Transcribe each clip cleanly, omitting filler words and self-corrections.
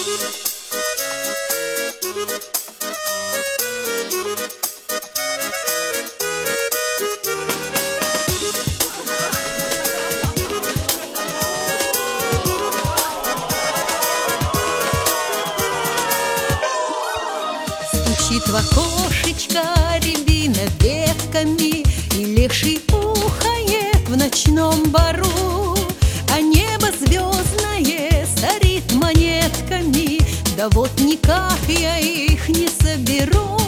Стучит в окошечко рябина ветками, и леший ухает в ночном бару, а небо звездное сорит монетками. Да вот никак я их не соберу,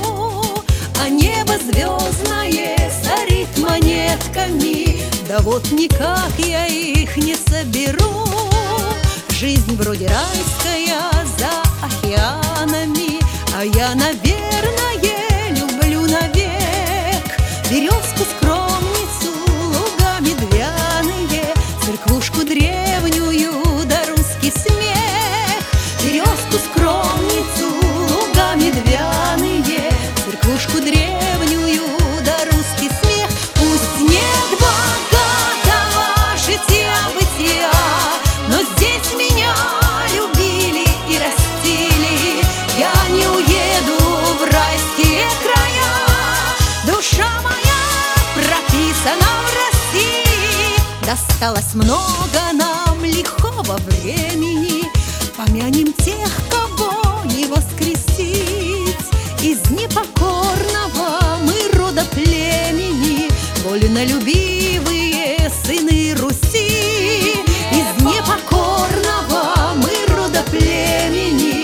а небо звездное сорит монетками. Да вот никак я их не соберу. Жизнь вроде райская за океанами, а я, наверное, люблю навек березку-скромницу, луга медвяные, церквушку древнюю да русский смех. Березку-скромницу, луга медвяные, церквушку древнюю да русский смех. Пусть нет богатого жития-бытия, но здесь меня любили и растили. Я не уеду в райские края, душа моя прописана в России. Досталось много нам лихого времени, помянем тех, кого не воскресить. Из непокорного мы рода племени, вольнолюбивые сыны Руси. Из непокорного мы рода племени,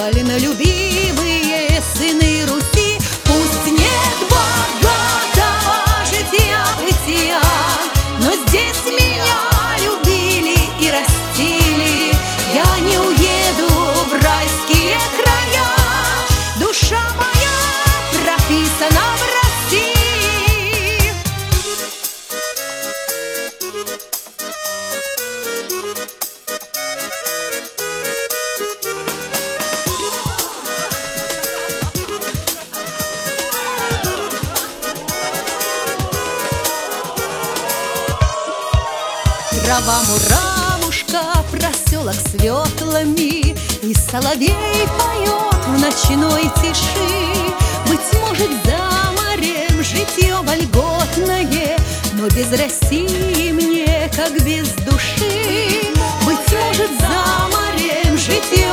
вольнолюбивые сыны Руси. Пусть нет богатого жития-бытия, но здесь меня любили и растили. Я не уеду в райские края, душа моя прописана в России. Трава-муравушка, проселок светлыми, и соловей поет в ночной тиши. Быть может, за морем житье вольготное, но без России мне как без души. Быть может, за морем житье